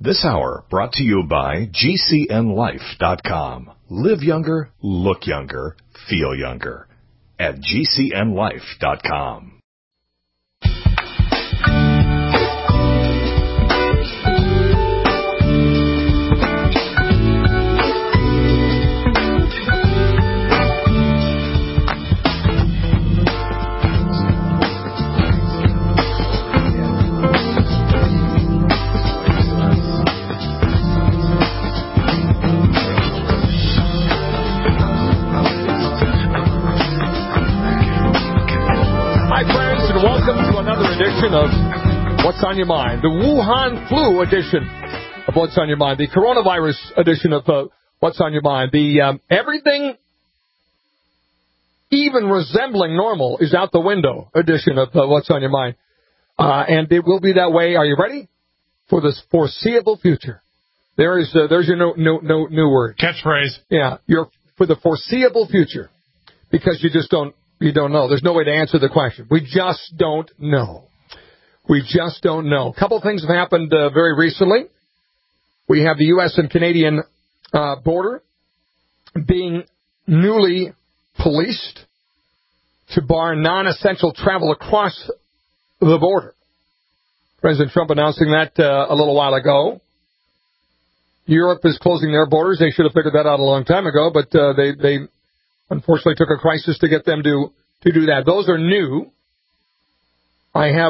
This hour brought to you by GCNLife.com. Live younger, look younger, feel younger. At GCNLife.com. Edition of What's on Your Mind, the Wuhan flu edition of What's on Your Mind, the coronavirus edition of What's on Your Mind, the everything even resembling normal is out the window edition of What's on Your Mind, and it will be that way. Are you ready for this foreseeable future? There's your new word, catchphrase. Yeah, you're for the foreseeable future, because you don't know. There's no way to answer the question. We just don't know. We just don't know. A couple things have happened very recently. We have the U.S. and Canadian border being newly policed to bar non-essential travel across the border. President Trump announcing that a little while ago. Europe is closing their borders. They should have figured that out a long time ago, but they unfortunately took a crisis to get them to do that. Those are new. I have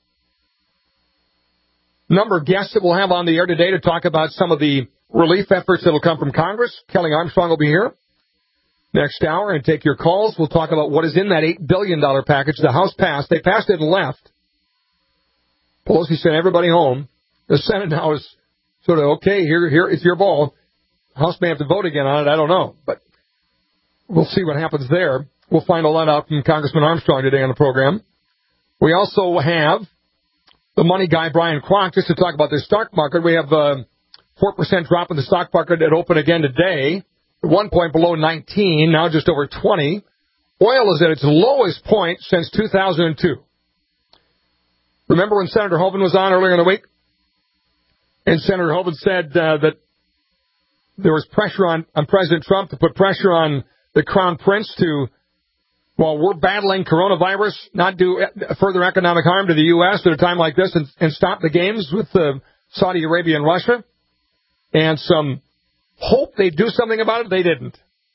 number of guests that we'll have on the air today to talk about some of the relief efforts that will come from Congress. Kelly Armstrong will be here next hour and take your calls. We'll talk about what is in that $8 billion package the House passed. They passed it and left. Pelosi sent everybody home. The Senate now is sort of, okay, here it's your ball. House may have to vote again on it. I don't know. But we'll see what happens there. We'll find all that out from Congressman Armstrong today on the program. We also have the money guy, Brian Kronk, just to talk about the stock market. We have a 4% drop in the stock market at open again today. At one point below 19, now just over 20. Oil is at its lowest point since 2002. Remember when Senator Hoeven was on earlier in the week? And Senator Hoeven said that there was pressure on President Trump to put pressure on the Crown Prince to, while we're battling coronavirus, not do further economic harm to the U.S. at a time like this and stop the games with Saudi Arabia and Russia. And some hope they'd do something about it. They didn't.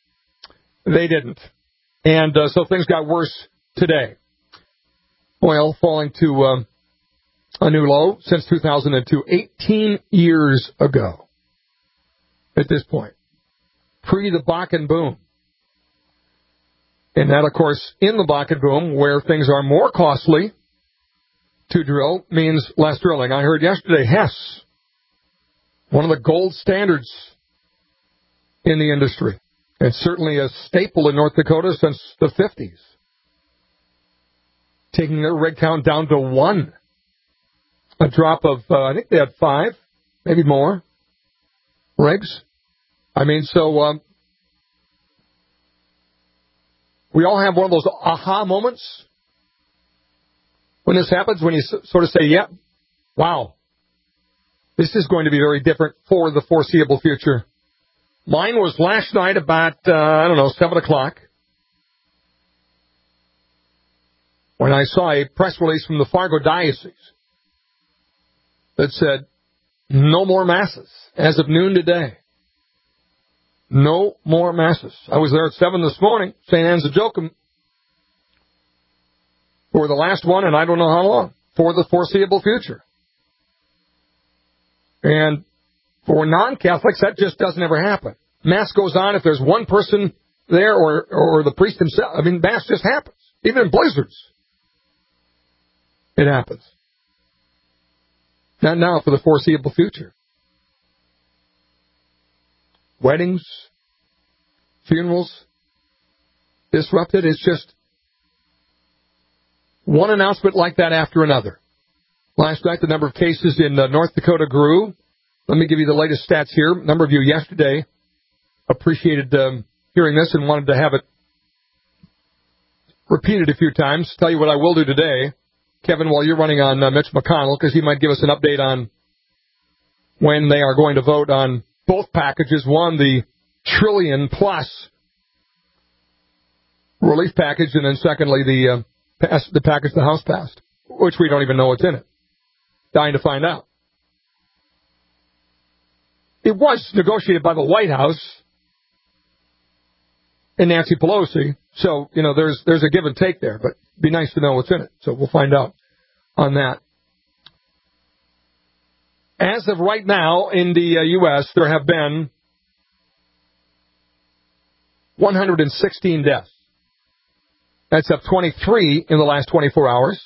And so things got worse today. Oil falling to a new low since 2002, 18 years ago at this point, pre the Bakken boom. And that, of course, in the Bakken boom, where things are more costly to drill, means less drilling. I heard yesterday Hess, one of the gold standards in the industry, and certainly a staple in North Dakota since the 50s, taking their rig count down to 1. A drop of, I think they had 5, maybe more, rigs. I mean, so we all have one of those aha moments when this happens, when you sort of say, yep, wow, this is going to be very different for the foreseeable future. Mine was last night about, 7 o'clock, when I saw a press release from the Fargo Diocese that said, no more masses as of noon today. No more masses. I was there at 7 this morning, St. Anne's of Joachim, for the last one, and I don't know how long, for the foreseeable future. And for non-Catholics, that just doesn't ever happen. Mass goes on if there's one person there or the priest himself. I mean, Mass just happens. Even in blizzards, it happens. Not now, for the foreseeable future. Weddings, funerals, disrupted. It's just one announcement like that after another. Last night, the number of cases in North Dakota grew. Let me give you the latest stats here. A number of you yesterday appreciated hearing this and wanted to have it repeated a few times. Tell you what I will do today, Kevin, while you're running on Mitch McConnell, because he might give us an update on when they are going to vote on both packages. One, the trillion-plus relief package, and then secondly, the package the House passed, which we don't even know what's in it. Dying to find out. It was negotiated by the White House and Nancy Pelosi, so, there's a give and take there, but it'd be nice to know what's in it, so we'll find out on that. As of right now, in the U.S., there have been 116 deaths. That's up 23 in the last 24 hours.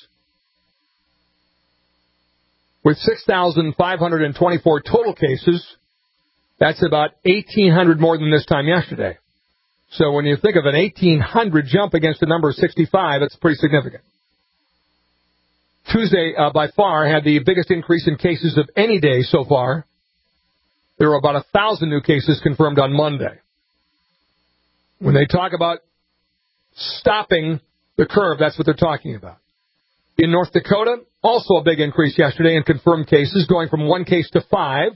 With 6,524 total cases, that's about 1,800 more than this time yesterday. So when you think of an 1,800 jump against a number of 65, it's pretty significant. Tuesday, by far, had the biggest increase in cases of any day so far. There were about 1,000 new cases confirmed on Monday. When they talk about stopping the curve, that's what they're talking about. In North Dakota, also a big increase yesterday in confirmed cases, going from 1 case to 5.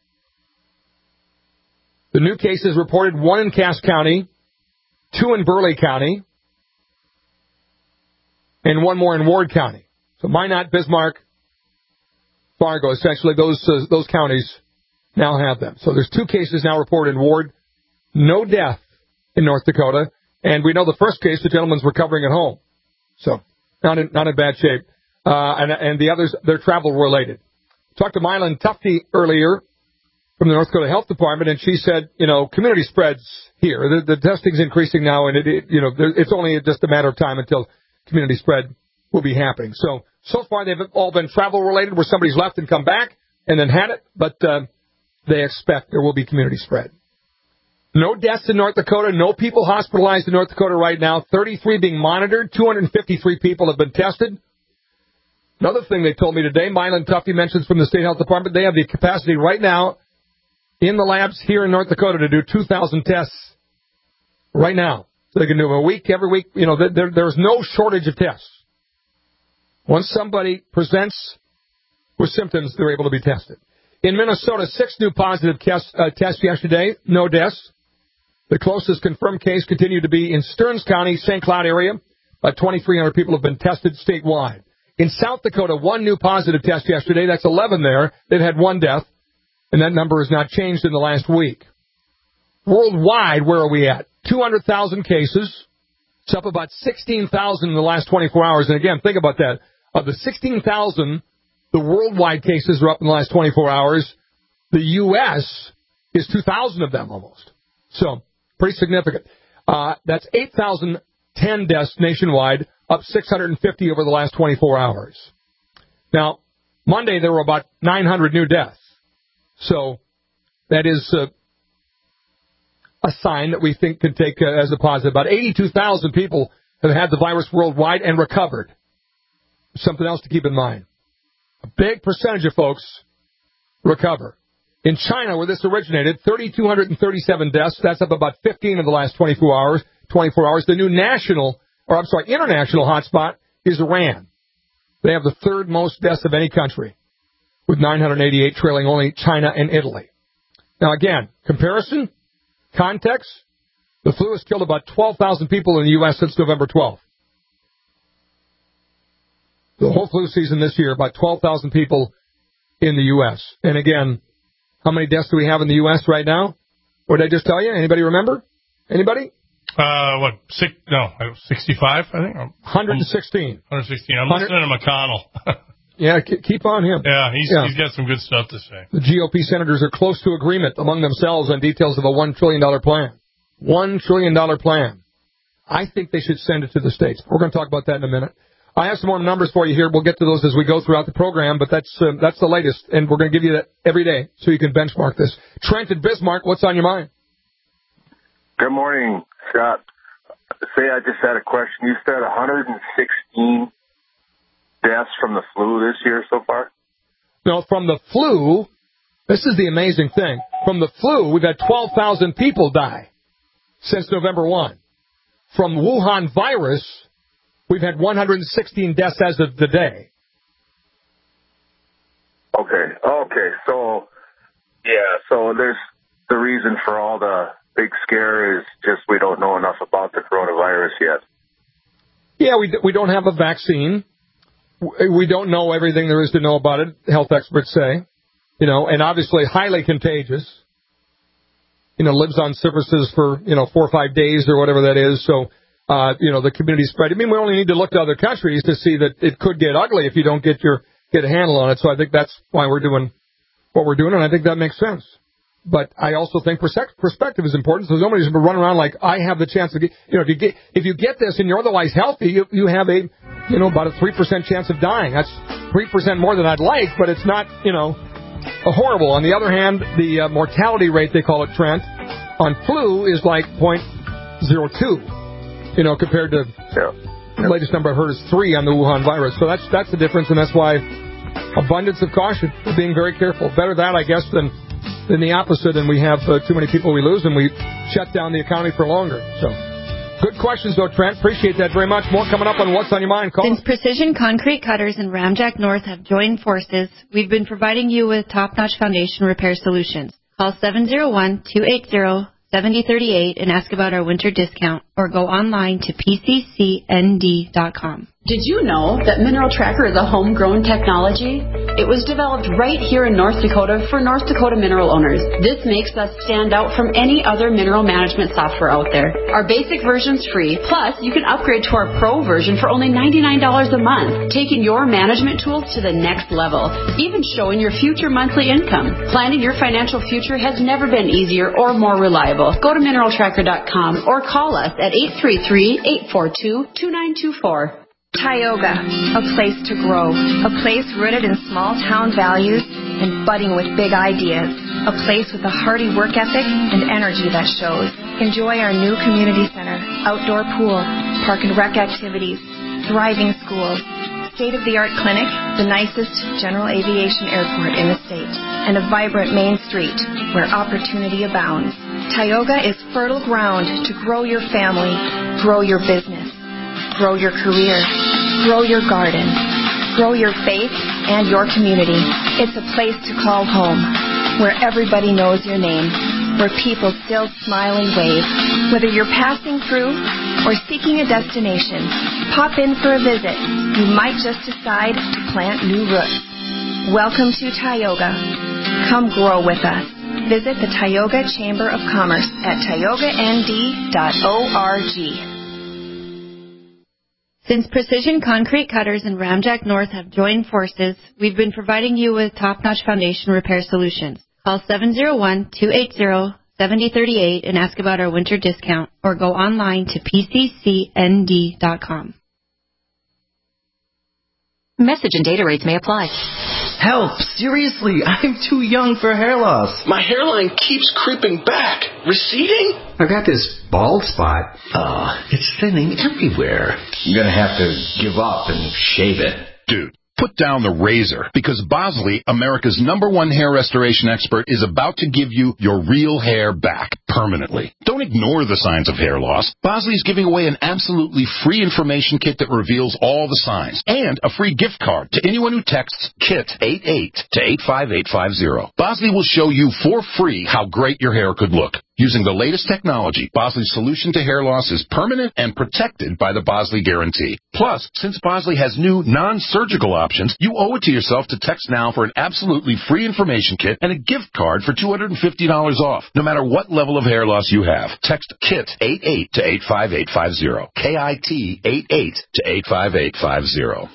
The new cases reported 1 in Cass County, 2 in Burleigh County, and 1 more in Ward County. So Minot, Bismarck, Fargo, essentially those counties now have them. So there's 2 cases now reported in Ward. No death in North Dakota. And we know the first case, the gentleman's recovering at home. So not in bad shape. And the others, they're travel related. Talked to Mylan Tufte earlier from the North Dakota Health Department, and she said, community spreads here. The testing's increasing now, and it's only just a matter of time until community spread will be happening. So far they've all been travel related, where somebody's left and come back and then had it, but they expect there will be community spread. No deaths in North Dakota, no people hospitalized in North Dakota right now, 33 being monitored, 253 people have been tested. Another thing they told me today, Mylan Tufte mentions from the State Health Department, they have the capacity right now in the labs here in North Dakota to do 2,000 tests right now. So they can do them a week, every week. There's no shortage of tests. Once somebody presents with symptoms, they're able to be tested. In Minnesota, 6 new positive tests yesterday, no deaths. The closest confirmed case continued to be in Stearns County, St. Cloud area. About 2,300 people have been tested statewide. In South Dakota, 1 new positive test yesterday. That's 11 there. They've had 1 death, and that number has not changed in the last week. Worldwide, where are we at? 200,000 cases. It's up about 16,000 in the last 24 hours. And again, think about that. Of the 16,000, the worldwide cases are up in the last 24 hours. The U.S. is 2,000 of them almost. So, pretty significant. That's 8,010 deaths nationwide, up 650 over the last 24 hours. Now, Monday there were about 900 new deaths. So, that is a sign that we think can take as a positive. About 82,000 people have had the virus worldwide and recovered. Something else to keep in mind. A big percentage of folks recover. In China, where this originated, 3,237 deaths. That's up about 15 in the last 24 hours. The new international hotspot is Iran. They have the 3rd most deaths of any country, with 988, trailing only China and Italy. Now again, comparison, context, the flu has killed about 12,000 people in the U.S. since November 12th. The whole flu season this year, about 12,000 people in the U.S. And again, how many deaths do we have in the U.S. right now? What did I just tell you? Anybody remember? Anybody? 65, I think. 116. 116. I'm listening to McConnell. Yeah, keep on him. Yeah, he's got some good stuff to say. The GOP senators are close to agreement among themselves on details of a $1 trillion plan. $1 trillion plan. I think they should send it to the states. We're going to talk about that in a minute. I have some more numbers for you here. We'll get to those as we go throughout the program, but that's the latest, and we're going to give you that every day so you can benchmark this. Trent at Bismarck, what's on your mind? Good morning, Scott. Say I just had a question. You said 116 deaths from the flu this year so far? No, from the flu, this is the amazing thing. From the flu, we've had 12,000 people die since November 1. From Wuhan virus, we've had 116 deaths as of today. Okay. So So there's the reason for all the big scare is just we don't know enough about the coronavirus yet. Yeah, we don't have a vaccine. We don't know everything there is to know about it, health experts say. And obviously highly contagious. Lives on surfaces for, 4 or 5 days or whatever that is. So, the community spread. I mean, we only need to look to other countries to see that it could get ugly if you don't get a handle on it. So I think that's why we're doing what we're doing, and I think that makes sense. But I also think perspective is important. So nobody's been running around like I have the chance to get. If you get this and you're otherwise healthy, you have about a 3% chance of dying. That's 3% more than I'd like, but it's not horrible. On the other hand, the mortality rate, they call it, Trent, on flu is like 0.02. Compared to the latest number I've heard is 3 on the Wuhan virus. So that's the difference, and that's why abundance of caution, being very careful. Better that, I guess, than the opposite, and we have too many people we lose, and we shut down the economy for longer. So, good questions, though, Trent. Appreciate that very much. More coming up on What's on Your Mind. Call. Since Precision Concrete Cutters and Ramjack North have joined forces, we've been providing you with top-notch foundation repair solutions. Call 701-280-7038 and ask about our winter discount, or go online to pccnd.com. Did you know that Mineral Tracker is a homegrown technology? It was developed right here in North Dakota for North Dakota mineral owners. This makes us stand out from any other mineral management software out there. Our basic version's free, plus you can upgrade to our Pro version for only $99 a month, taking your management tools to the next level, even showing your future monthly income. Planning your financial future has never been easier or more reliable. Go to mineraltracker.com or call us at 833-842-2924. Tioga, a place to grow, a place rooted in small-town values and budding with big ideas, a place with a hearty work ethic and energy that shows. Enjoy our new community center, outdoor pool, park and rec activities, thriving schools, state-of-the-art clinic, the nicest general aviation airport in the state, and a vibrant main street where opportunity abounds. Tioga is fertile ground to grow your family, grow your business, grow your career, grow your garden, grow your faith and your community. It's a place to call home, where everybody knows your name, where people still smile and wave. Whether you're passing through or seeking a destination, pop in for a visit. You might just decide to plant new roots. Welcome to Tioga. Come grow with us. Visit the Tioga Chamber of Commerce at tiogand.org. Since Precision Concrete Cutters and Ramjack North have joined forces, we've been providing you with top-notch foundation repair solutions. Call 701-280-7038 and ask about our winter discount, or go online to pccnd.com. Message and data rates may apply. Help! Seriously, I'm too young for hair loss. My hairline keeps creeping back. Receding? I've got this bald spot. It's thinning everywhere. I'm gonna have to give up and shave it. Dude, put down the razor, because Bosley, America's #1 hair restoration expert, is about to give you your real hair back permanently. Don't ignore the signs of hair loss. Bosley's giving away an absolutely free information kit that reveals all the signs, and a free gift card to anyone who texts KIT88 to 85850. Bosley will show you for free how great your hair could look. Using the latest technology, Bosley's solution to hair loss is permanent and protected by the Bosley Guarantee. Plus, since Bosley has new non-surgical options, you owe it to yourself to text now for an absolutely free information kit and a gift card for $250 off, no matter what level of hair loss you have. Text KIT88 to 85850. KIT88 to 85850.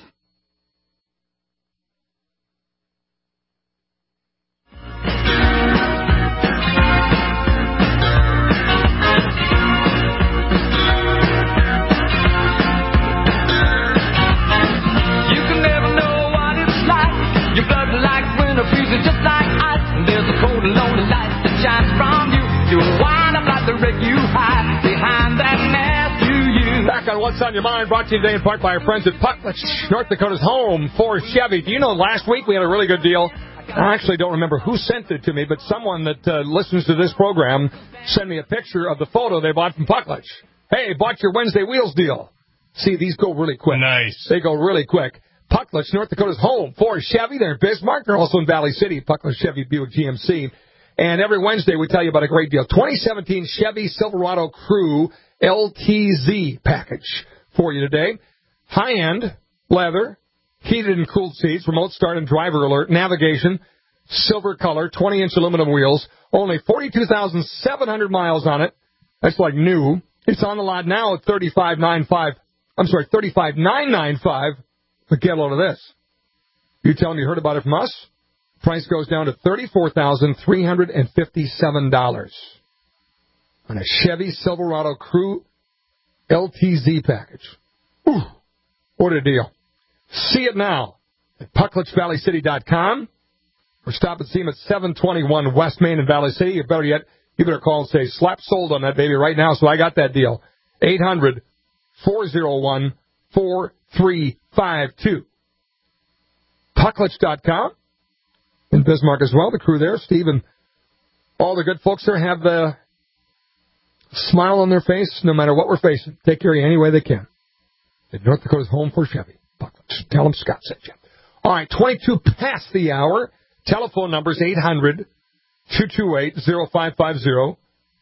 Freezing just like ice, and there's a cold and lonely light that shines from you. You'll wind up like the wreck you hide behind that mask you use. Back on What's on Your Mind, brought to you today in part by our friends at Puckledge, North Dakota's home for Chevy. Do you know last week we had a really good deal? I actually don't remember who sent it to me, but someone that listens to this program sent me a picture of the photo they bought from Puckledge. Hey, bought your Wednesday wheels deal. See, these go really quick. Nice. They go really quick. Puckledge, North Dakota's home for Chevy. They're in Bismarck. They're also in Valley City, Puckledge Chevy Buick GMC. And every Wednesday we tell you about a great deal. 2017 Chevy Silverado Crew LTZ package for you today. High-end, leather, heated and cooled seats, remote start and driver alert, navigation, silver color, 20-inch aluminum wheels, only 42,700 miles on it. That's like new. It's on the lot now at $35,995. But get a load of this. You tell them you heard about it from us, price goes down to $34,357 on a Chevy Silverado Crew LTZ package. Ooh, what a deal. See it now at PucklichValleyCity.com or stop and see them at 721 West Main in Valley City. Or better yet, you better call and say, slap sold on that baby right now, so I got that deal. 800-401-4352. Pucklich.com. In Bismarck as well, the crew there, Steve and all the good folks there have the smile on their face no matter what we're facing. Take care of you any way they can. North Dakota's home for Chevy. Pucklich. Tell them Scott sent you. All right, 22 past the hour. Telephone number is 800-228-0550.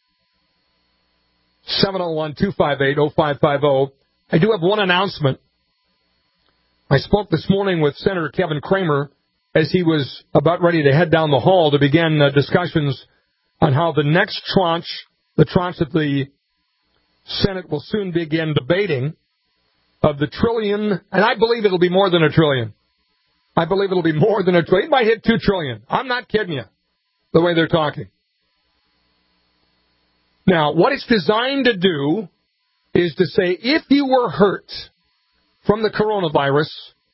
701-258-0550. I do have one announcement. I spoke this morning with Senator Kevin Cramer as he was about ready to head down the hall to begin discussions on how the next tranche, the tranche that the Senate will soon begin debating, of the trillion, and I believe it'll be more than a trillion. I believe it'll be more than a trillion. It might hit $2 trillion. I'm not kidding you, the way they're talking. Now, what it's designed to do is to say, if you were hurt from the coronavirus,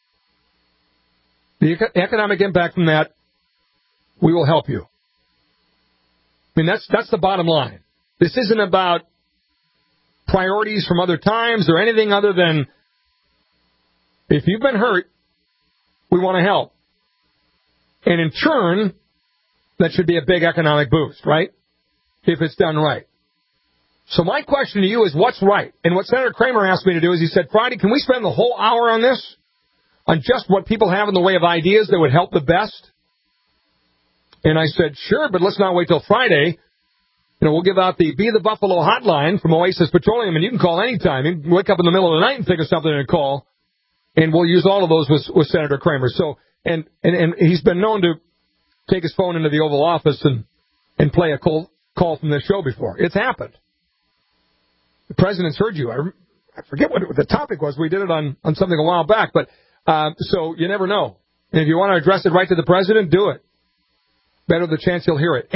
the economic impact from that, we will help you. I mean, that's the bottom line. This isn't about priorities from other times or anything other than, if you've been hurt, we want to help. And in turn, that should be a big economic boost, right? If it's done right. So my question to you is, what's right? And what Senator Cramer asked me to do is he said, Friday, can we spend the whole hour on this? On just what people have in the way of ideas that would help the best? And I said, sure, but let's not wait till Friday. You know, we'll give out the Be the Buffalo hotline from Oasis Petroleum, and you can call anytime. You can wake up in the middle of the night and think of something and call. And we'll use all of those with Senator Cramer. So, and he's been known to take his phone into the Oval Office and play a call from this show before. It's happened. The president's heard you. I forget what the topic was. We did it on something a while back, but so you never know. And if you want to address it right to the president, do it. Better the chance he'll hear it.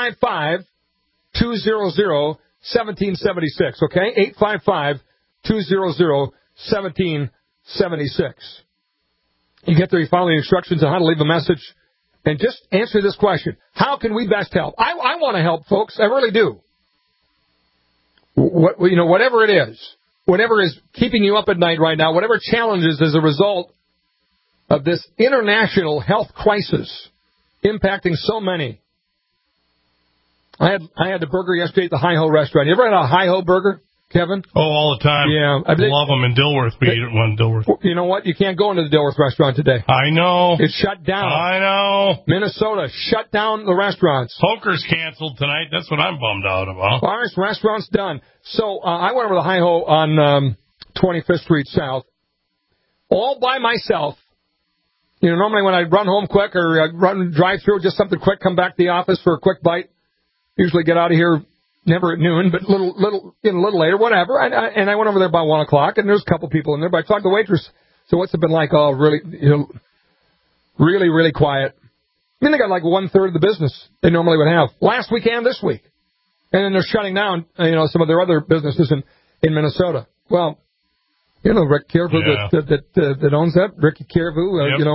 855-200-1776, okay? 855-200-1776. You get there, you follow the instructions on how to leave a message, and just answer this question. How can we best help? I want to help, folks. I really do. Whatever it is, whatever is keeping you up at night right now, whatever challenges as a result of this international health crisis impacting so many. I had the burger yesterday at the Hi-Ho restaurant. You ever had a Hi-Ho burger, Kevin? Oh, all the time. Yeah. I love them in Dilworth. We eat one in Dilworth. You know what? You can't go into the Dilworth restaurant today. I know. It's shut down. I know. Minnesota shut down the restaurants. Poker's canceled tonight. That's what I'm bummed out about. Bars, restaurants done. So I went over to Hi-Ho on 25th Street South all by myself. You know, normally when I run home quick or drive through, just something quick, come back to the office for a quick bite. Usually get out of here never at noon, but a little later, whatever. And I went over there about 1 o'clock, and there's a couple people in there. But I talked to the waitress. So what's it been like? Oh, really, really, really quiet. I mean, they got like 1/3 of the business they normally would have last week and this week. And then they're shutting down, some of their other businesses in Minnesota. Well, Rick Caribou that owns that, Ricky Caribou,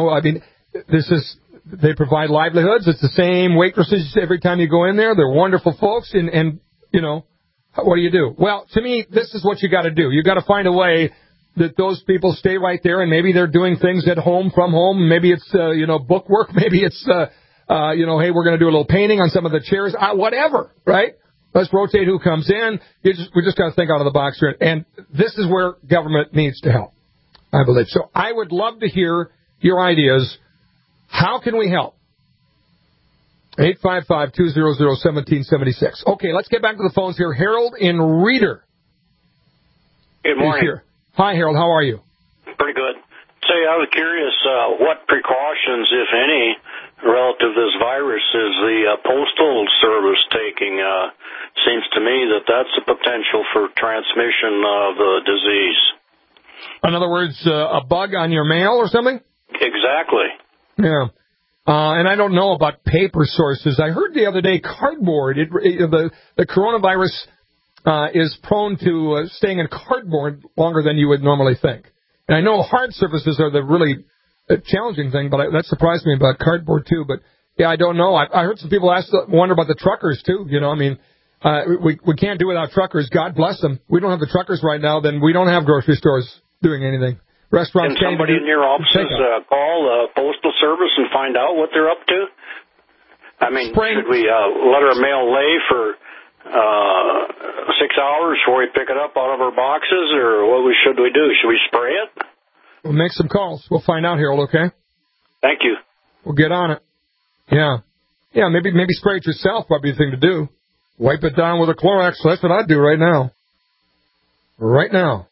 they provide livelihoods. It's the same waitresses every time you go in there. They're wonderful folks. And what do you do? Well, to me, this is what you got to do. You got to find a way that those people stay right there, and maybe they're doing things at home, from home. Maybe it's, book work. Maybe it's, hey, we're going to do a little painting on some of the chairs. Whatever, right? Let's rotate who comes in. We just got to think out of the box here. And this is where government needs to help, I believe. So I would love to hear your ideas. How can we help? 855-200-1776. Okay, let's get back to the phones here. Harold in Reeder. Good morning. Here. Hi, Harold. How are you? Pretty good. Say, I was curious what precautions, if any, relative to this virus is the Postal Service taking. Seems to me that that's a potential for transmission of the disease. In other words, a bug on your mail or something? Exactly. Yeah. And I don't know about paper sources. I heard the other day cardboard. The coronavirus is prone to staying in cardboard longer than you would normally think. And I know hard surfaces are the really challenging thing, but that surprised me about cardboard too. But yeah, I don't know. I heard some people wonder about the truckers too. You know, I mean, we can't do without truckers. God bless them. We don't have the truckers right now, then we don't have grocery stores doing anything. Restaurants. Can somebody in your offices call the Postal Service and find out what they're up to? I mean, should we let our mail lay for 6 hours before we pick it up out of our boxes, or what should we do? Should we spray it? We'll make some calls. We'll find out, Harold, okay? Thank you. We'll get on it. Yeah. Yeah, maybe spray it yourself, probably the thing to do. Wipe it down with a Clorox. That's what I'd do right now. Right now.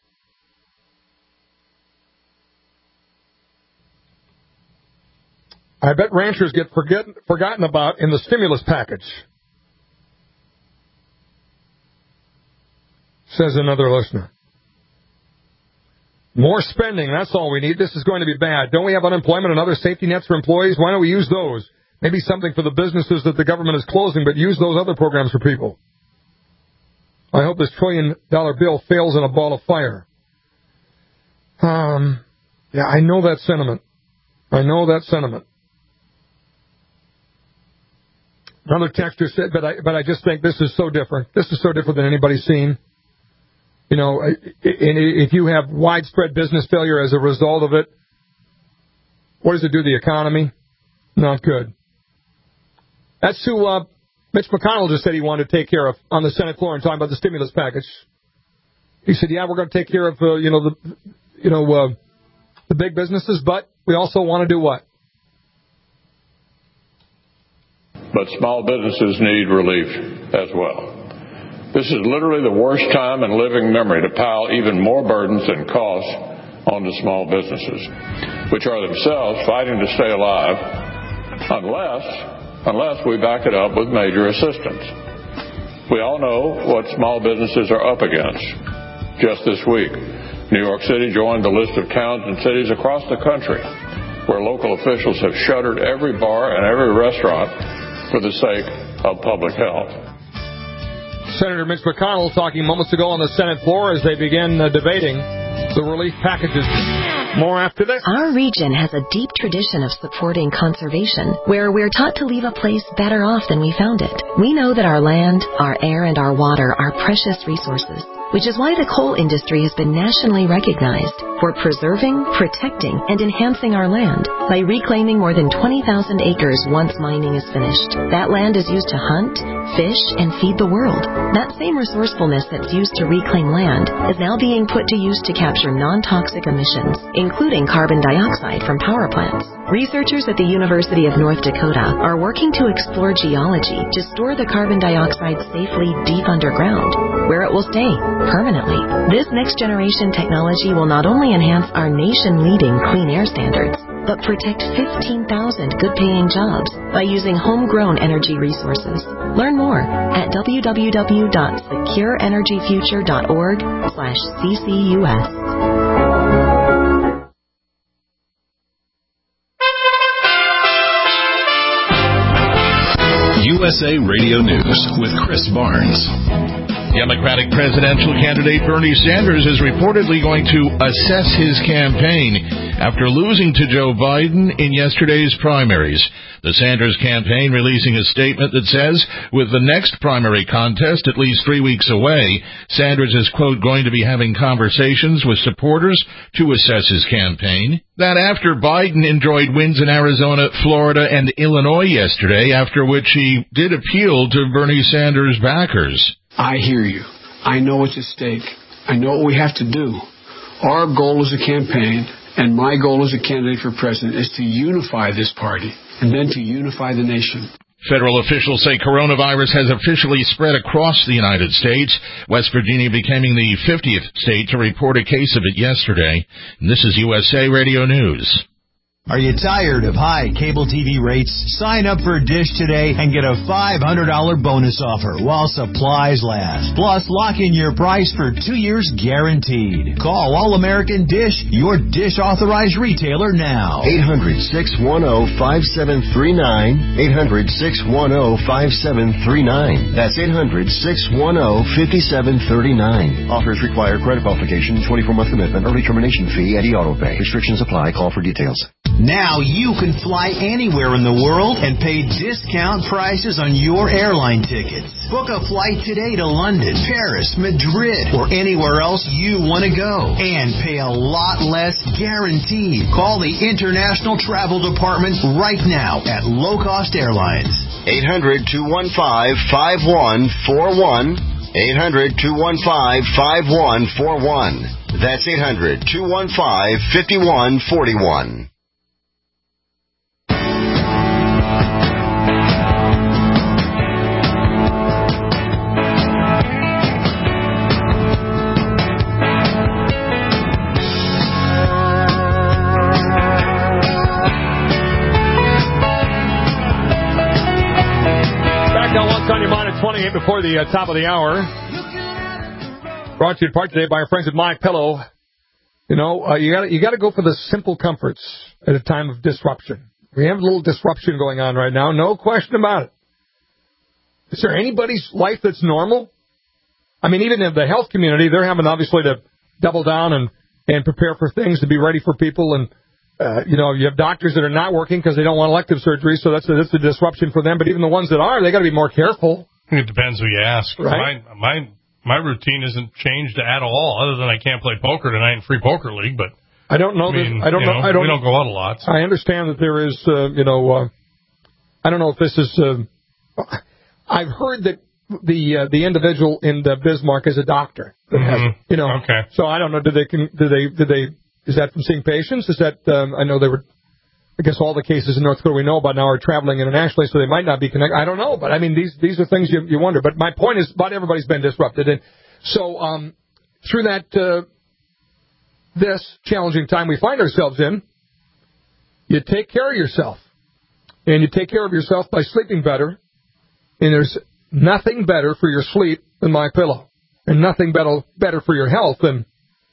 I bet ranchers get forgotten about in the stimulus package, says another listener. More spending, that's all we need. This is going to be bad. Don't we have unemployment and other safety nets for employees? Why don't we use those? Maybe something for the businesses that the government is closing, but use those other programs for people. I hope this $1 trillion bill fails in a ball of fire. Yeah, I know that sentiment. Another texter said, but I just think this is so different. This is so different than anybody's seen. You know, if you have widespread business failure as a result of it, what does it do to the economy? Not good. That's who Mitch McConnell just said he wanted to take care of on the Senate floor and talking about the stimulus package. He said, "Yeah, we're going to take care of the big businesses, but we also want to do what?" But small businesses need relief as well. This is literally the worst time in living memory to pile even more burdens and costs onto small businesses, which are themselves fighting to stay alive, unless we back it up with major assistance. We all know what small businesses are up against. Just this week, New York City joined the list of towns and cities across the country where local officials have shuttered every bar and every restaurant for the sake of public health. Senator Mitch McConnell talking moments ago on the Senate floor as they begin debating the relief packages. More after this. Our region has a deep tradition of supporting conservation, where we're taught to leave a place better off than we found it. We know that our land, our air, and our water are precious resources, which is why the coal industry has been nationally recognized for preserving, protecting, and enhancing our land by reclaiming more than 20,000 acres once mining is finished. That land is used to hunt, fish, and feed the world. That same resourcefulness that's used to reclaim land is now being put to use to capture non-toxic emissions, including carbon dioxide from power plants. Researchers at the University of North Dakota are working to explore geology to store the carbon dioxide safely deep underground, where it will stay permanently. This next-generation technology will not only enhance our nation-leading clean air standards, but protect 15,000 good-paying jobs by using homegrown energy resources. Learn more at www.secureenergyfuture.org/CCUS. USA Radio News with Chris Barnes. Democratic presidential candidate Bernie Sanders is reportedly going to assess his campaign after losing to Joe Biden in yesterday's primaries. The Sanders campaign releasing a statement that says, with the next primary contest at least 3 weeks away, Sanders is, quote, going to be having conversations with supporters to assess his campaign. That after Biden enjoyed wins in Arizona, Florida, and Illinois yesterday, after which he did appeal to Bernie Sanders' backers. I hear you. I know what's at stake. I know what we have to do. Our goal as a campaign, and my goal as a candidate for president, is to unify this party and then to unify the nation. Federal officials say coronavirus has officially spread across the United States. West Virginia becoming the 50th state to report a case of it yesterday. And this is USA Radio News. Are you tired of high cable TV rates? Sign up for Dish today and get a $500 bonus offer while supplies last. Plus, lock in your price for 2 years guaranteed. Call All American Dish, your Dish authorized retailer now. 800-610-5739. 800-610-5739. That's 800-610-5739. Offers require credit qualification, 24-month commitment, early termination fee, and auto pay. Restrictions apply. Call for details. Now you can fly anywhere in the world and pay discount prices on your airline tickets. Book a flight today to London, Paris, Madrid, or anywhere else you want to go. And pay a lot less guaranteed. Call the International Travel Department right now at Low Cost Airlines. 800-215-5141. 800-215-5141. That's 800-215-5141. On your mind at 28 before the top of the hour. Brought to you in part today by our friends at MyPillow. You know, you got to go for the simple comforts at a time of disruption. We have a little disruption going on right now, no question about it. Is there anybody's life that's normal? I mean, even in the health community, they're having obviously to double down and prepare for things to be ready for people. And you have doctors that are not working because they don't want elective surgery, so that's a disruption for them. But even the ones that are, they got to be more careful. It depends who you ask. Right? My routine isn't changed at all, other than I can't play poker tonight in Free Poker League. But I don't know. We don't go out a lot. So. I understand that there is, I don't know if this is. I've heard that the individual in the Bismarck is a doctor. That has, Okay. So I don't know. Did they? Is that from seeing patients? Is that, I know they were, I guess all the cases in North Dakota we know about now are traveling internationally, so they might not be connected. I don't know, but I mean, these are things you wonder. But my point is, about everybody's been disrupted. And so, through that, this challenging time we find ourselves in, you take care of yourself. And you take care of yourself by sleeping better. And there's nothing better for your sleep than MyPillow. And nothing better for your health than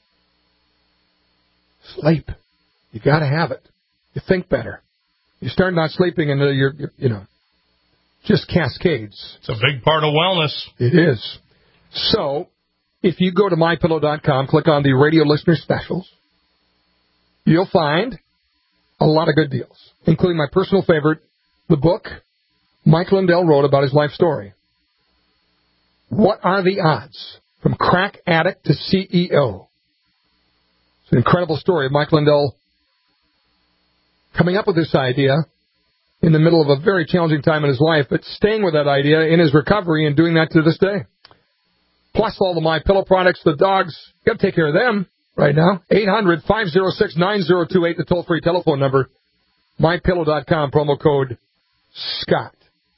sleep. You got to have it. You think better. You start not sleeping and you're just cascades. It's a big part of wellness. It is. So, if you go to MyPillow.com, click on the radio listener specials, you'll find a lot of good deals, including my personal favorite, the book Mike Lindell wrote about his life story. What are the odds? From crack addict to CEO. It's an incredible story of Mike Lindell coming up with this idea in the middle of a very challenging time in his life, but staying with that idea in his recovery and doing that to this day. Plus all the MyPillow products, the dogs, you got to take care of them right now. 800-506-9028, the toll-free telephone number. MyPillow.com, promo code Scott.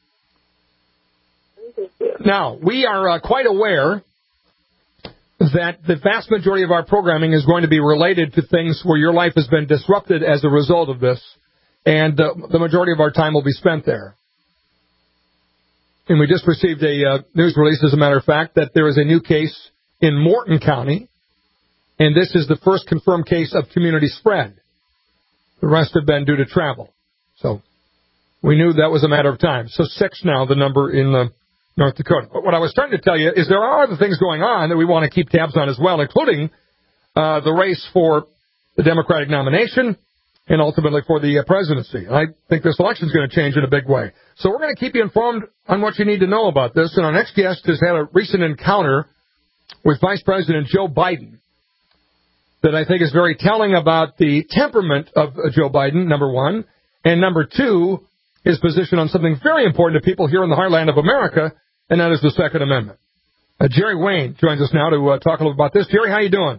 Now, we are quite aware that the vast majority of our programming is going to be related to things where your life has been disrupted as a result of this, and the majority of our time will be spent there. And we just received a news release, as a matter of fact, that there is a new case in Morton County, and this is the first confirmed case of community spread. The rest have been due to travel. So we knew that was a matter of time. So 6 now, the number in North Dakota. But what I was starting to tell you is there are other things going on that we want to keep tabs on as well, including the race for the Democratic nomination and ultimately for the presidency. And I think this election is going to change in a big way. So we're going to keep you informed on what you need to know about this. And our next guest has had a recent encounter with Vice President Joe Biden that I think is very telling about the temperament of Joe Biden, number one, and number two, his position on something very important to people here in the heartland of America, and that is the Second Amendment. Jerry Wayne joins us now to talk a little about this. Jerry, how you doing?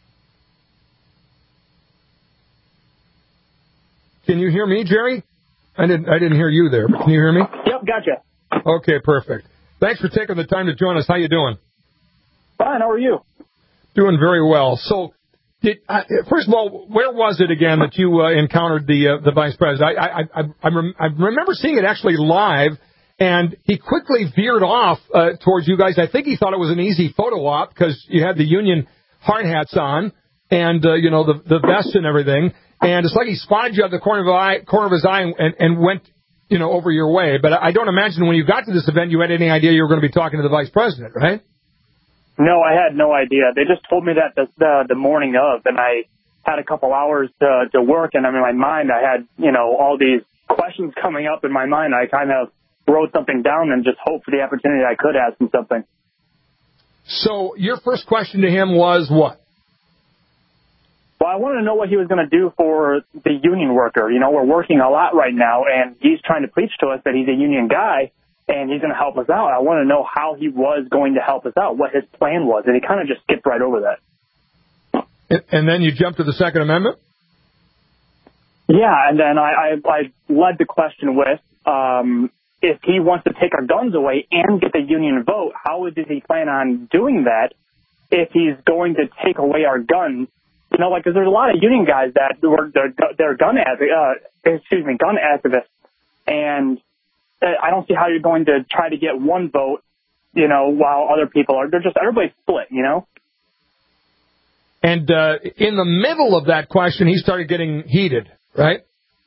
Can you hear me, Jerry? I didn't hear you there, but can you hear me? Yep, gotcha. Okay, perfect. Thanks for taking the time to join us. How you doing? Fine, how are you? Doing very well. So, first of all, where was it again that you encountered the vice president? I remember seeing it actually live, and he quickly veered off towards you guys. I think he thought it was an easy photo op because you had the union hard hats on and, the vest and everything. And it's like he spotted you at the corner of his eye and went, over your way. But I don't imagine when you got to this event you had any idea you were going to be talking to the vice president, right? No, I had no idea. They just told me that the morning of, and I had a couple hours to work, and in my mind I had, all these questions coming up in my mind. I kind of wrote something down and just hoped for the opportunity I could ask him something. So your first question to him was what? Well, I wanted to know what he was going to do for the union worker. We're working a lot right now, and he's trying to preach to us that he's a union guy, and he's going to help us out. I want to know how he was going to help us out, what his plan was, and he kind of just skipped right over that. And then you jumped to the Second Amendment? Yeah, and then I led the question with, if he wants to take our guns away and get the union vote, how does he plan on doing that if he's going to take away our guns? Because there's a lot of union guys that they're gun activists, and I don't see how you're going to try to get one vote, while other people everybody's split, And in the middle of that question, he started getting heated, right?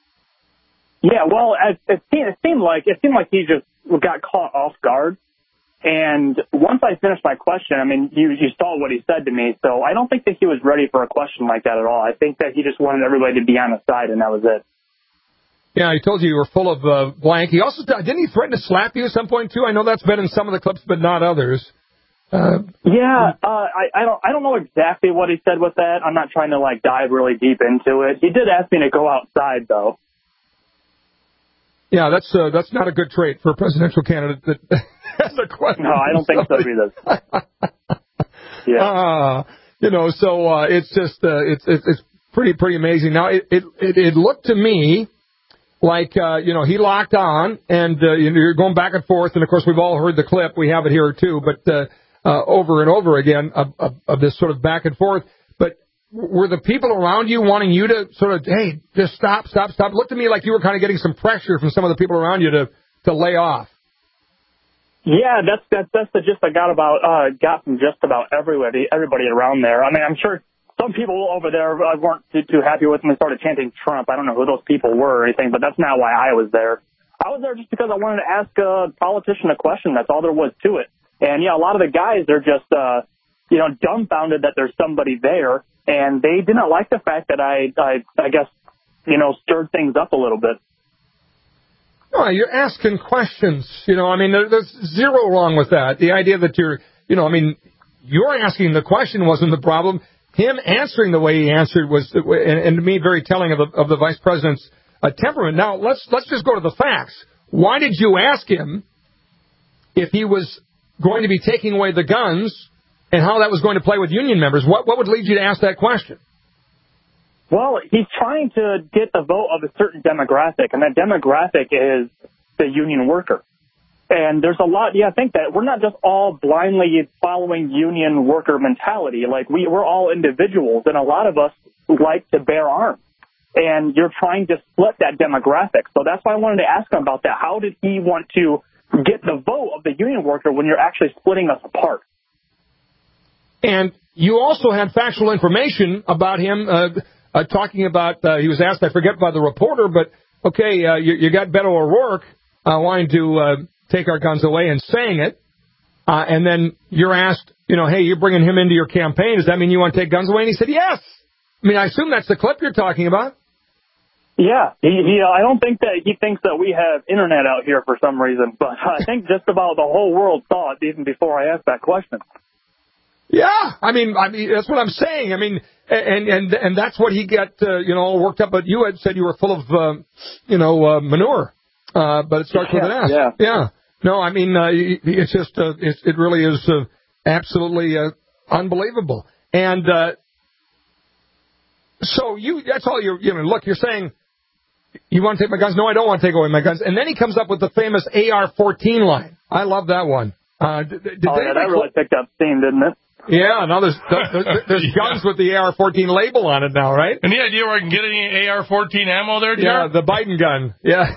Yeah, well, it seemed like he just got caught off guard. And once I finished my question, you saw what he said to me, so I don't think that he was ready for a question like that at all. I think that he just wanted everybody to be on his side, and that was it. Yeah, he told you were full of blank. He also didn't he threaten to slap you at some point too? I know that's been in some of the clips, but not others. I don't know exactly what he said with that. I'm not trying to dive really deep into it. He did ask me to go outside though. Yeah, that's not a good trait for a presidential candidate that has a question. No, I don't think so either. Yeah. So it's just it's pretty amazing. Now it looked to me like he locked on and you're going back and forth, and of course we've all heard the clip. We have it here too, but over and over again of this sort of back and forth. But were the people around you wanting you to sort of, hey, just stop? It looked to me like you were kind of getting some pressure from some of the people around you to lay off. Yeah, that's the gist I got from just about everybody around there. I'm sure some people over there weren't too happy with him and started chanting Trump. I don't know who those people were or anything, but that's not why I was there. I was there just because I wanted to ask a politician a question. That's all there was to it. And yeah, a lot of the guys, they're just dumbfounded that there's somebody there, and they didn't like the fact that I guess stirred things up a little bit. No, you're asking questions. There's zero wrong with that. The idea that you're asking the question wasn't the problem. Him answering the way he answered was, and to me, very telling of the vice president's temperament. Now, let's just go to the facts. Why did you ask him if he was going to be taking away the guns and how that was going to play with union members? What would lead you to ask that question? Well, he's trying to get the vote of a certain demographic, and that demographic is the union worker. And there's a lot, I think that we're not just all blindly following union worker mentality. We're all individuals, and a lot of us like to bear arms. And you're trying to split that demographic. So that's why I wanted to ask him about that. How did he want to get the vote of the union worker when you're actually splitting us apart? And you also had factual information about him talking about, he was asked, I forget by the reporter, but, okay, you got Beto O'Rourke wanting to take our guns away and saying it, and then you're asked, hey, you're bringing him into your campaign. Does that mean you want to take guns away? And he said, yes. I assume that's the clip you're talking about. Yeah, I don't think that he thinks that we have internet out here for some reason, but I think just about the whole world saw it even before I asked that question. Yeah, that's what I'm saying. And that's what he got, all worked up. But you had said you were full of, manure. But it starts with an S. Yeah. No, it's just, it really is absolutely unbelievable. And so that's all you're saying, You want to take my guns? No, I don't want to take away my guns. And then he comes up with the famous AR-14 line. I love that one. That really picked up steam, didn't it? Yeah, now there's guns with the AR-14 label on it now, right? Any idea where I can get any AR-14 ammo there, Jared? Yeah, the Biden gun. Yeah.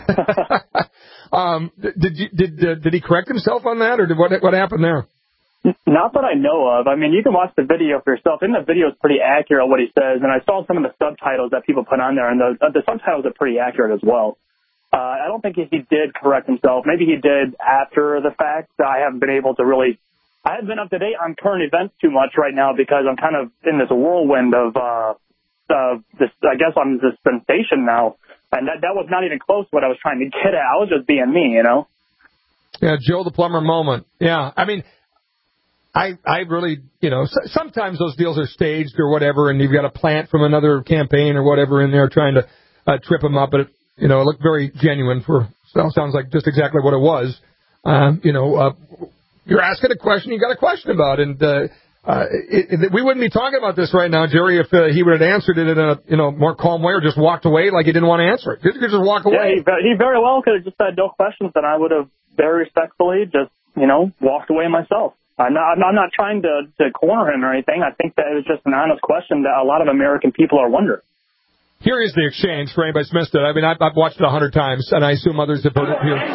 Did he correct himself on that, or what happened there? Not that I know of. I mean, you can watch the video for yourself. And the video is pretty accurate what he says. And I saw some of the subtitles that people put on there, and the subtitles are pretty accurate as well. I don't think he did correct himself. Maybe he did after the fact. I haven't been able to really. I haven't been up to date on current events too much right now because I'm kind of in this whirlwind of this. I guess I'm this sensation now, and that was not even close to what I was trying to get at. I was just being me, you know. Yeah, Joe the Plumber moment. Yeah, I mean. I really, sometimes those deals are staged or whatever, and you've got a plant from another campaign or whatever in there trying to trip them up, but it looked very genuine sounds like just exactly what it was. You're asking a question you got a question about, and we wouldn't be talking about this right now, Jerry, if he would have answered it in a more calm way or just walked away like he didn't want to answer it. He could just walk away. Yeah, he very well could have just said no questions, and I would have very respectfully just, walked away myself. I'm not trying to corner him or anything. I think that it was just an honest question that a lot of American people are wondering. Here is the exchange for anybody who's missed it. I mean, I've watched it 100 times, and I assume others have heard it here.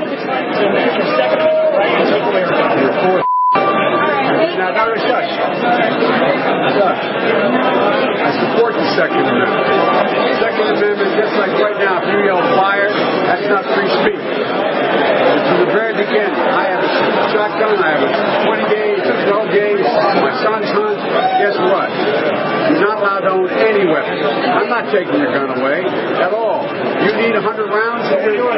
Now, shush. I support the Second Amendment. Second Amendment, just like right now, if you yell fire, that's not free speech. From the very beginning, I have a shotgun, I have a 20 gauge, a 12 gauge, my son's hunt. Guess what? You're not allowed to own any weapon. I'm not taking your gun away at all. You need 100 rounds.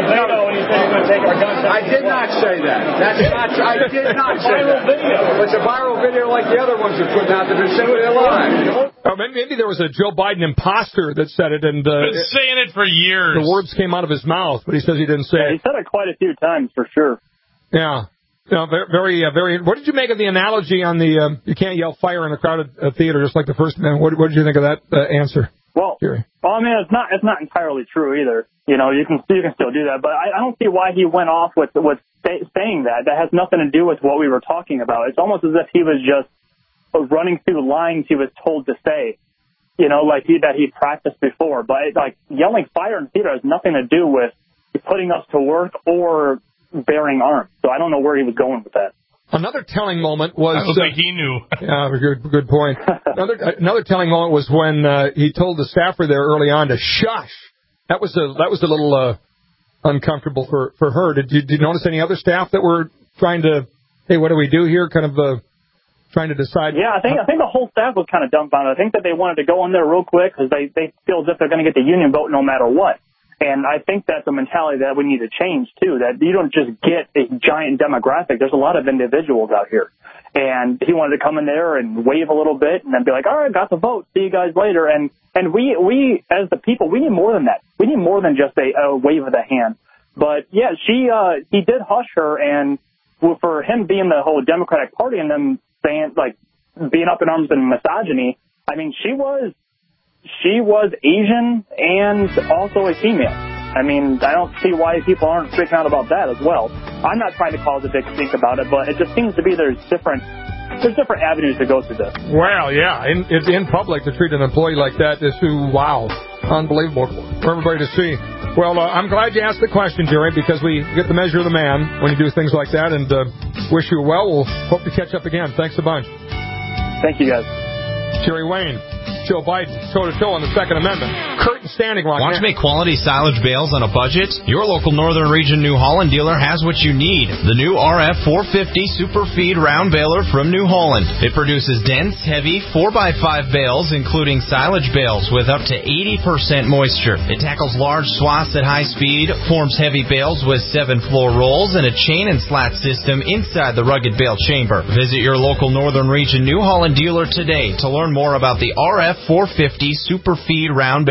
I did not say that. That's not. I did not say that. It's a viral video like the other ones are putting out that are saying they're live. Oh, maybe there was a Joe Biden imposter that said it, and been saying it for years. The words came out of his mouth, but he says he didn't say it. He said it quite a few times for sure. Yeah. Very. What did you make of the analogy on the you can't yell fire in a crowded theater just like the first man? What did you think of that answer? Well, I mean, it's not entirely true either. You can still do that, but I don't see why he went off with saying that. That has nothing to do with what we were talking about. It's almost as if he was just running through lines he was told to say. Like that he practiced before. But like yelling fire in the theater has nothing to do with putting us to work or bearing arms. So I don't know where he was going with that. Another telling moment was. I don't think he knew. Yeah, good point. Another telling moment was when he told the staffer there early on to shush. That was a little uncomfortable for her. Did you notice any other staff that were trying to, hey, what do we do here? Kind of trying to decide. Yeah, I think the whole staff was kind of dumbfounded. I think that they wanted to go in there real quick because they feel as if they're going to get the union vote no matter what. And I think that's a mentality that we need to change, too, that you don't just get a giant demographic. There's a lot of individuals out here. And he wanted to come in there and wave a little bit and then be like, all right, got the vote. See you guys later. And we as the people, we need more than that. We need more than just a wave of the hand. But, yeah, he did hush her. And for him being the whole Democratic Party and them saying, like, being up in arms and misogyny, I mean, she was Asian and also a female. I mean, I don't see why people aren't freaking out about that as well. I'm not trying to cause a big stink about it, but it just seems to be there's different avenues to go through this. Well, yeah, in public to treat an employee like that is unbelievable for everybody to see. Well, I'm glad you asked the question, Jerry, because we get the measure of the man when you do things like that, and wish you well. We'll hope to catch up again. Thanks a bunch. Thank you, guys. Jerry Wayne. Joe Biden, toe-to-toe on the Second Amendment. Curtain standing rock. Want to make quality silage bales on a budget? Your local Northern Region New Holland dealer has what you need. The new RF450 Super Feed Round Baler from New Holland. It produces dense, heavy 4x5 bales, including silage bales with up to 80% moisture. It tackles large swaths at high speed, forms heavy bales with 7 floor rolls, and a chain and slat system inside the rugged bale chamber. Visit your local Northern Region New Holland dealer today to learn more about the RF450 Super Feed Round Baler.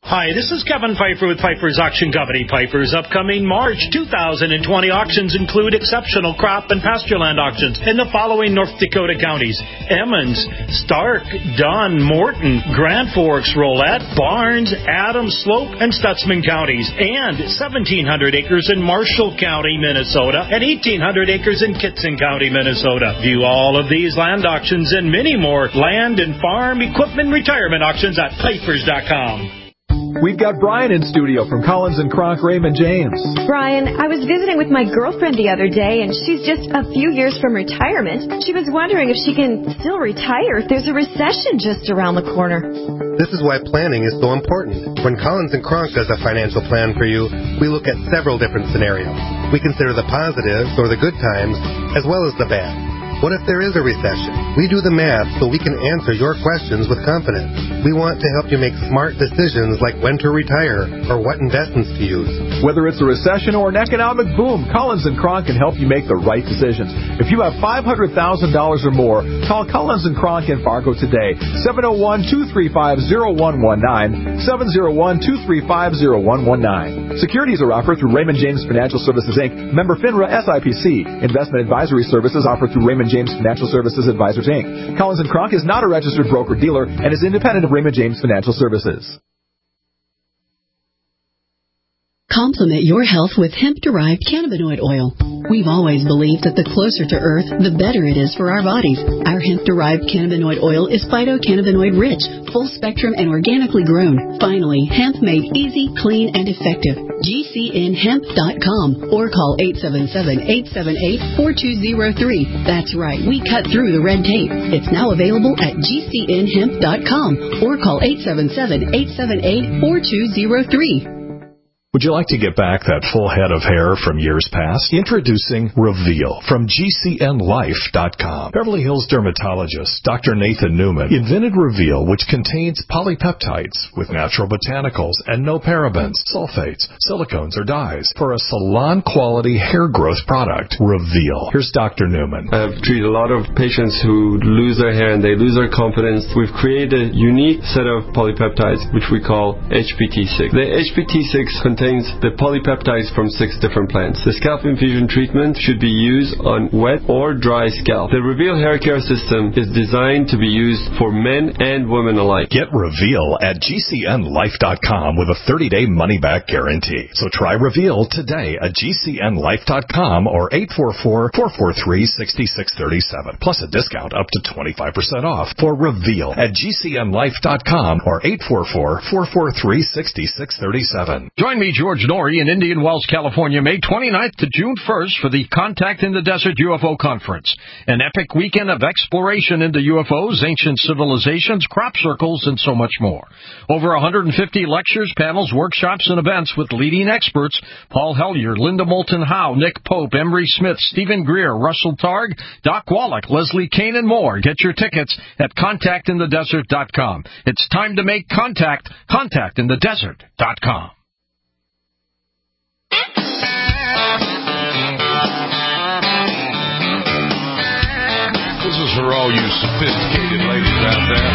Hi, this is Kevin Pfeiffer with Pfeiffer's Auction Company. Pfeiffer's upcoming March 2020 auctions include exceptional crop and pastureland auctions in the following North Dakota counties: Emmons, Stark, Dunn, Morton, Grand Forks, Rolette, Barnes, Adams, Slope, and Stutzman counties, and 1,700 acres in Marshall County, Minnesota, and 1,800 acres in Kittson County, Minnesota. View all of these land auctions and many more land and farm equipment retirement auctions at Pfeiffer's.com. We've got Brian in studio from Collins and Kronk Raymond James. Brian, I was visiting with my girlfriend the other day, and she's just a few years from retirement. She was wondering if she can still retire if there's a recession just around the corner. This is why planning is so important. When Collins and Kronk does a financial plan for you, we look at several different scenarios. We consider the positives or the good times as well as the bad. What if there is a recession? We do the math so we can answer your questions with confidence. We want to help you make smart decisions like when to retire or what investments to use. Whether it's a recession or an economic boom, Collins and Kronk can help you make the right decisions. If you have $500,000 or more, call Collins and Kronk in Fargo today. 701-235-0119, 701-235-0119. Securities are offered through Raymond James Financial Services, Inc., member FINRA SIPC. Investment advisory services offered through Raymond James Financial Services Advisors, Inc. Collins & Kronk is not a registered broker-dealer and is independent of Raymond James Financial Services. Complement your health with hemp-derived cannabinoid oil. We've always believed that the closer to Earth, the better it is for our bodies. Our hemp-derived cannabinoid oil is phytocannabinoid-rich, full-spectrum, and organically grown. Finally, hemp made easy, clean, and effective. GCNhemp.com or call 877-878-4203. That's right, we cut through the red tape. It's now available at GCNhemp.com or call 877-878-4203. Would you like to get back that full head of hair from years past? Introducing Reveal from GCNlife.com. Beverly Hills dermatologist Dr. Nathan Newman invented Reveal, which contains polypeptides with natural botanicals and no parabens, sulfates, silicones, or dyes for a salon-quality hair growth product. Reveal. Here's Dr. Newman. I've treated a lot of patients who lose their hair and they lose their confidence. We've created a unique set of polypeptides, which we call HPT6. The HPT6 contains the polypeptides from 6 different plants. The scalp infusion treatment should be used on wet or dry scalp. The Reveal hair care system is designed to be used for men and women alike. Get Reveal at GCNlife.com with a 30-day money-back guarantee. So try Reveal today at GCNlife.com or 844-443-6637. Plus a discount up to 25% off for Reveal at GCNlife.com or 844-443-6637. Join me, George Norrie, in Indian Wells, California, May 29th to June 1st for the Contact in the Desert UFO Conference, an epic weekend of exploration into UFOs, ancient civilizations, crop circles, and so much more. Over 150 lectures, panels, workshops, and events with leading experts: Paul Hellyer, Linda Moulton Howe, Nick Pope, Emery Smith, Stephen Greer, Russell Targ, Doc Wallach, Leslie Kane, and more. Get your tickets at contactinthedesert.com. It's time to make contact. Contactinthedesert.com. This is for all you sophisticated ladies out there.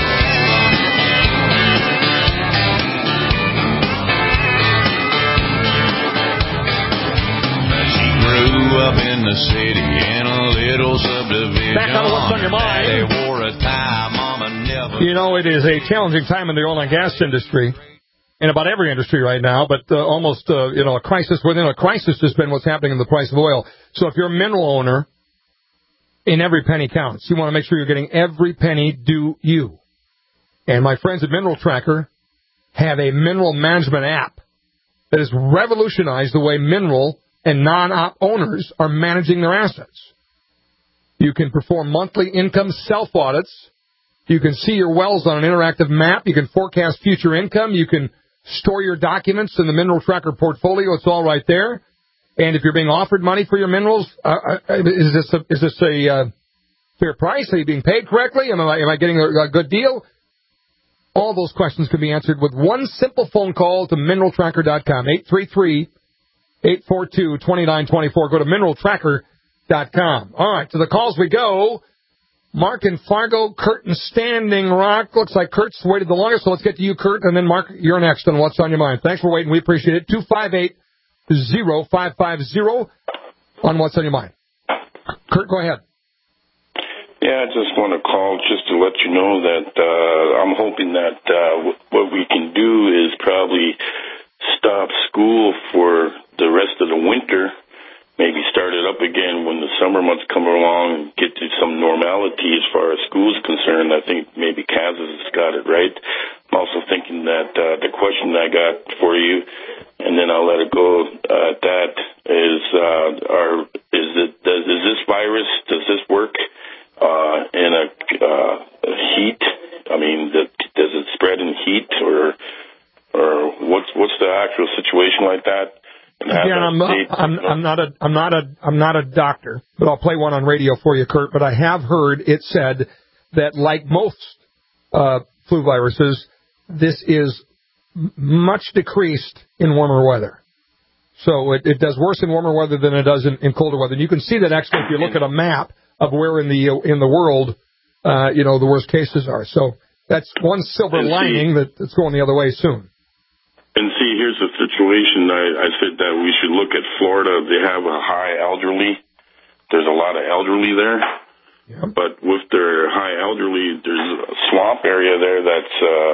She grew up in the city in a little subdivision. Back on What's on Your Mind. They wore a tie, Mama never. You know, it is a challenging time in the oil and gas industry. In about every industry right now, but almost, a crisis within a crisis has been what's happening in the price of oil. So if you're a mineral owner, in every penny counts. You want to make sure you're getting every penny due you. And my friends at Mineral Tracker have a mineral management app that has revolutionized the way mineral and non-op owners are managing their assets. You can perform monthly income self-audits. You can see your wells on an interactive map. You can forecast future income. You can store your documents in the Mineral Tracker portfolio. It's all right there. And if you're being offered money for your minerals, is this a fair price? Are you being paid correctly? Am I getting a good deal? All those questions can be answered with one simple phone call to mineraltracker.com, 833-842-2924. Go to mineraltracker.com. All right, to the calls we go. Mark in Fargo, Kurt in Standing Rock. Looks like Kurt's waited the longest, so let's get to you, Kurt, and then Mark, you're next on What's on Your Mind. Thanks for waiting. We appreciate it. 258-0550 on What's on Your Mind. Kurt, go ahead. Yeah, I just want to call just to let you know that I'm hoping that what we can do is probably stop school for the rest of the winter, maybe start it up again when the summer months come along and get to some normality as far as school's concerned. I think maybe Kansas has got it right. I'm also thinking that the question I got for you, and then I'll let it go at that, is this virus, does this work in a heat? I mean, does it spread in heat, or what's the actual situation like that? Again, I'm not a doctor, but I'll play one on radio for you, Kurt. But I have heard it said that, like most flu viruses, this is much decreased in warmer weather. So it does worse in warmer weather than it does in colder weather. And you can see that actually if you look at a map of where in the world, the worst cases are. So that's one silver lining that's going the other way soon. And see, here's the situation. I said that we should look at Florida. They have a high elderly. There's a lot of elderly there. Yep. But with their high elderly, there's a swamp area there that's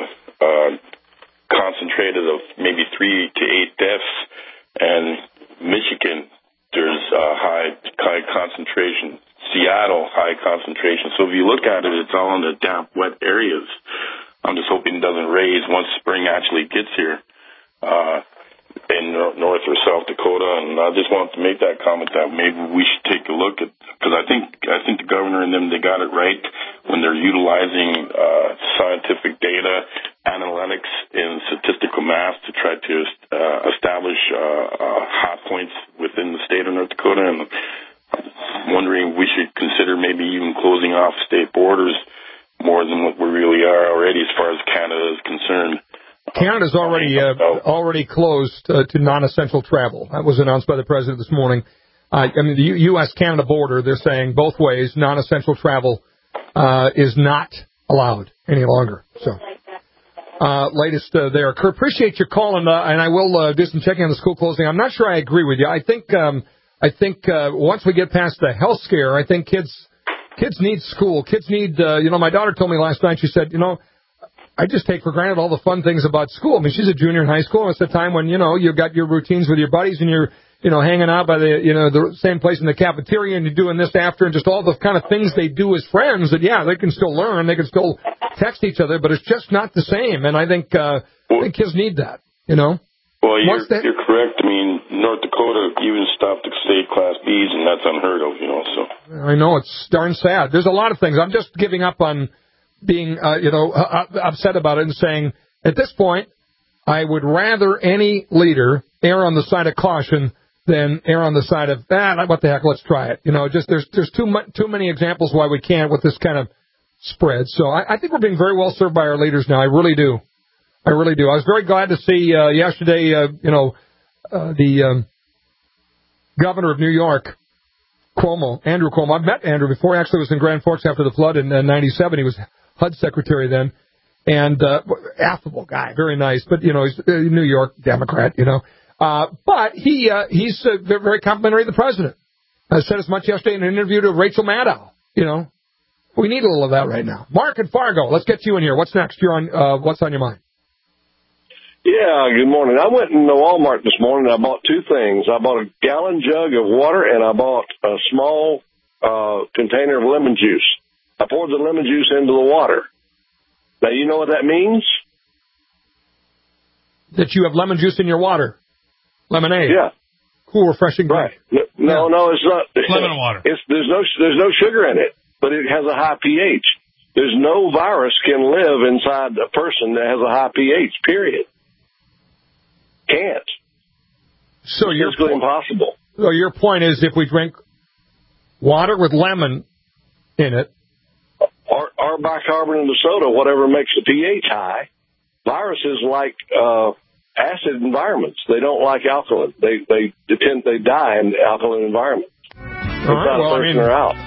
concentrated of maybe 3 to 8 deaths. And Michigan, there's a high concentration. Seattle, high concentration. So if you look at it, it's all in the damp, wet areas. I'm just hoping it doesn't raise once spring actually gets here. In North or South Dakota, and I just wanted to make that comment that maybe we should take a look at, because I think the governor and them, they got it right when they're utilizing scientific data, analytics, and statistical math to try to establish hot points within the state of North Dakota. And I'm wondering if we should consider maybe even closing off state borders more than what we really are already as far as Canada is concerned. Canada's already closed to non-essential travel. That was announced by the president this morning. The U.S.-Canada border, they're saying both ways, non-essential travel is not allowed any longer. So, latest there. Kurt, appreciate your call, and I will do some checking on the school closing. I'm not sure I agree with you. I think once we get past the health scare, I think kids need school. Kids need, my daughter told me last night, she said, I just take for granted all the fun things about school. I mean, she's a junior in high school, and it's the time when, you've got your routines with your buddies, and you're, hanging out by the same place in the cafeteria, and you're doing this after, and just all the kind of things they do as friends that, they can still learn, they can still text each other, but it's just not the same. And I think kids need that, Well, you're correct. I mean, North Dakota even stopped at state class Bs, and that's unheard of, so. I know, it's darn sad. There's a lot of things. I'm just giving up on being, upset about it and saying, at this point, I would rather any leader err on the side of caution than err on the side of, what the heck, let's try it. There's too many examples why we can't with this kind of spread. So I think we're being very well served by our leaders now. I really do. I was very glad to see yesterday, the governor of New York, Andrew Cuomo. I've met Andrew before. He actually was in Grand Forks after the flood in 97. He was HUD secretary then, and affable guy, very nice. But he's a New York Democrat, But he's very complimentary of the president. I said as much yesterday in an interview to Rachel Maddow. We need a little of that right now. Mark in Fargo, let's get you in here. What's next? You're on What's on Your Mind? Yeah, good morning. I went into Walmart this morning and I bought two things. I bought a gallon jug of water and I bought a small container of lemon juice. I poured the lemon juice into the water. Now, you know what that means? That you have lemon juice in your water. Lemonade. Yeah. Cool, refreshing drink. Right. No, it's not. Lemon water. There's no sugar in it, but it has a high pH. There's no virus can live inside a person that has a high pH, period. Can't. So it's physically impossible. So your point is if we drink water with lemon in it, or bicarbonate in the soda, whatever makes the pH high, viruses like acid environments. They don't like alkaline. They die in alkaline environments. All right, out.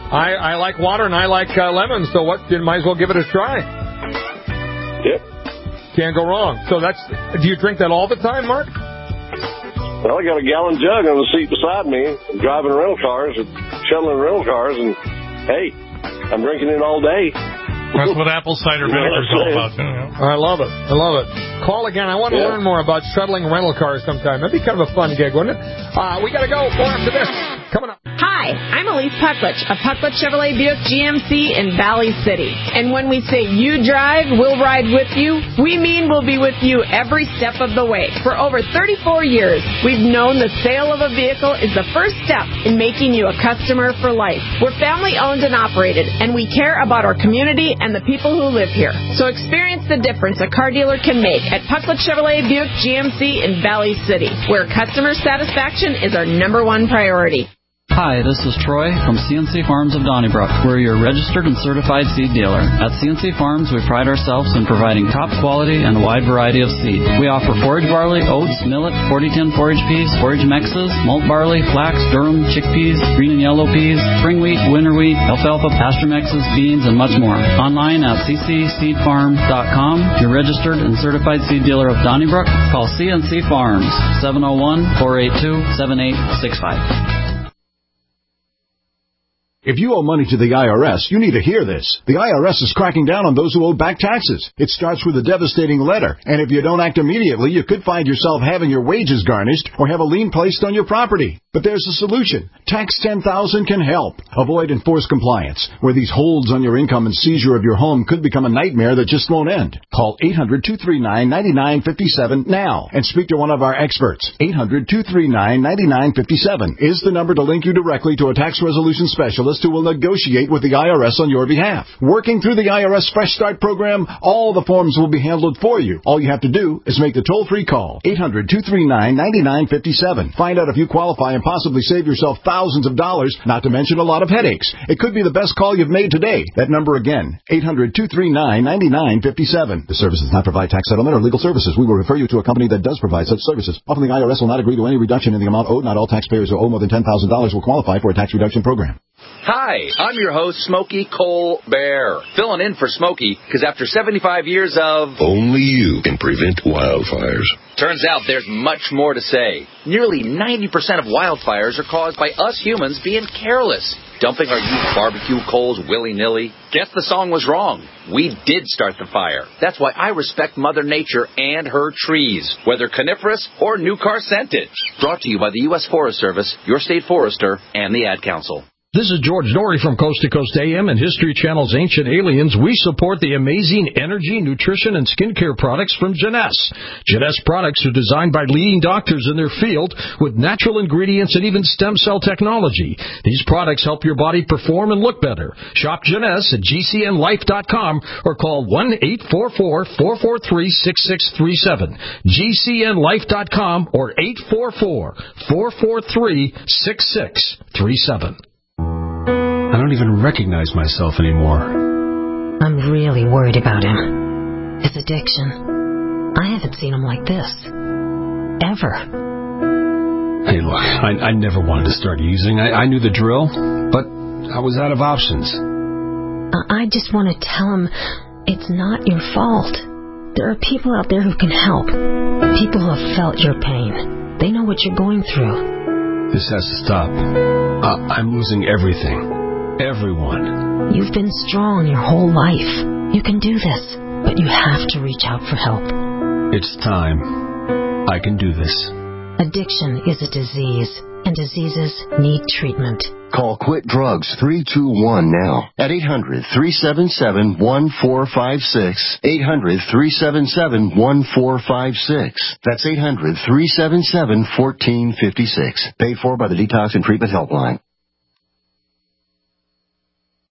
I like water and I like lemons, so you might as well give it a try. Yep. Can't go wrong. So do you drink that all the time, Mark? Well, I got a gallon jug on the seat beside me, driving rental cars, shuttling rental cars, and hey, I'm drinking it all day. That's what apple cider vinegar is all about. I love it. Call again. I want to learn more about shuttling rental cars sometime. That'd be kind of a fun gig, wouldn't it? We got to go. More after this. Coming up. Hi, I'm Elise Pucklich of Pucklich Chevrolet Buick GMC in Valley City. And when we say you drive, we'll ride with you, we mean we'll be with you every step of the way. For over 34 years, we've known the sale of a vehicle is the first step in making you a customer for life. We're family owned and operated, and we care about our community and the people who live here. So experience the difference a car dealer can make at Pucklich Chevrolet Buick GMC in Valley City, where customer satisfaction is our number one priority. Hi, this is Troy from CNC Farms of Donnybrook. We're your registered and certified seed dealer. At CNC Farms, we pride ourselves in providing top quality and a wide variety of seed. We offer forage barley, oats, millet, 4010 forage peas, forage mixes, malt barley, flax, durum, chickpeas, green and yellow peas, spring wheat, winter wheat, alfalfa, pasture mixes, beans, and much more. Online at ccseedfarm.com. Your registered and certified seed dealer of Donnybrook. Call CNC Farms, 701-482-7865. If you owe money to the IRS, you need to hear this. The IRS is cracking down on those who owe back taxes. It starts with a devastating letter, and if you don't act immediately, you could find yourself having your wages garnished or have a lien placed on your property. But there's a solution. Tax 10,000 can help. Avoid enforced compliance, where these holds on your income and seizure of your home could become a nightmare that just won't end. Call 800-239-9957 now and speak to one of our experts. 800-239-9957 is the number to link you directly to a tax resolution specialist who will negotiate with the IRS on your behalf. Working through the IRS Fresh Start program, all the forms will be handled for you. All you have to do is make the toll-free call. 800-239-9957. Find out if you qualify and possibly save yourself thousands of dollars, not to mention a lot of headaches. It could be the best call you've made today. That number again, 800-239-9957. The service does not provide tax settlement or legal services. We will refer you to a company that does provide such services. Often the IRS will not agree to any reduction in the amount owed. Not all taxpayers who owe more than $10,000 will qualify for a tax reduction program. Hi, I'm your host, Smokey Colbert, filling in for Smokey because after 75 years of... Only you can prevent wildfires. Turns out there's much more to say. Nearly 90% of wildfires are caused by us humans being careless, dumping our used barbecue coals willy-nilly. Guess the song was wrong. We did start the fire. That's why I respect Mother Nature and her trees, whether coniferous or new car scented. Brought to you by the U.S. Forest Service, your state forester, and the Ad Council. This is George Norrie from Coast to Coast AM and History Channel's Ancient Aliens. We support the amazing energy, nutrition, and skincare products from Jeunesse. Jeunesse products are designed by leading doctors in their field with natural ingredients and even stem cell technology. These products help your body perform and look better. Shop Jeunesse at GCNlife.com or call 1-844-443-6637. GCNlife.com or 844-443-6637. I don't even recognize myself anymore. I'm really worried about him. His addiction. I haven't seen him like this. Ever. Hey, look, I never wanted to start using. I knew the drill, but I was out of options. I just want to tell him it's not your fault. There are people out there who can help. People who have felt your pain. They know what you're going through. This has to stop. I'm losing everything. Everyone. You've been strong your whole life. You can do this, but you have to reach out for help. It's time. I can do this. Addiction is a disease, and diseases need treatment. Call Quit Drugs 321 now at 800-377-1456. 800-377-1456. That's 800-377-1456. Paid for by the Detox and Treatment Helpline.